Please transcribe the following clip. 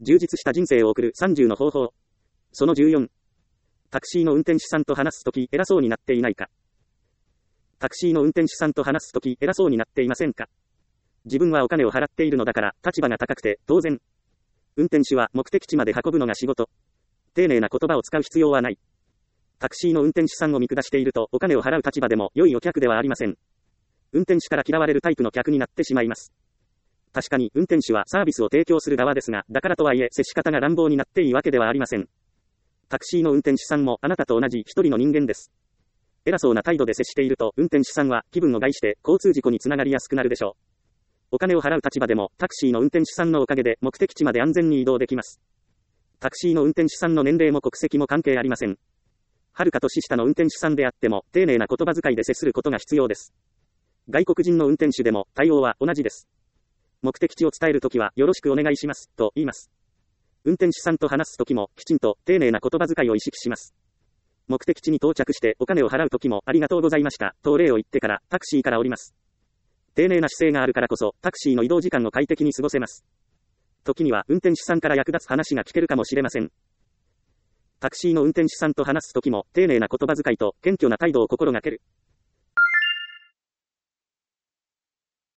充実した人生を送る30の方法。その14。タクシーの運転手さんと話すとき偉そうになっていないか。タクシーの運転手さんと話すとき偉そうになっていませんか。自分はお金を払っているのだから立場が高くて当然。運転手は目的地まで運ぶのが仕事。丁寧な言葉を使う必要はない。タクシーの運転手さんを見下しているとお金を払う立場でも良いお客ではありません。運転手から嫌われるタイプの客になってしまいます。確かに運転手はサービスを提供する側ですが、だからとはいえ接し方が乱暴になっていいわけではありません。タクシーの運転手さんもあなたと同じ一人の人間です。偉そうな態度で接していると運転手さんは気分を害して交通事故につながりやすくなるでしょう。お金を払う立場でもタクシーの運転手さんのおかげで目的地まで安全に移動できます。タクシーの運転手さんの年齢も国籍も関係ありません。はるか年下の運転手さんであっても丁寧な言葉遣いで接することが必要です。外国人の運転手でも対応は同じです。目的地を伝えるときはよろしくお願いしますと言います。運転手さんと話すときもきちんと丁寧な言葉遣いを意識します。目的地に到着してお金を払うときもありがとうございましたとお礼を言ってからタクシーから降ります。丁寧な姿勢があるからこそタクシーの移動時間を快適に過ごせます。時には運転手さんから役立つ話が聞けるかもしれません。タクシーの運転手さんと話すときも丁寧な言葉遣いと謙虚な態度を心がける。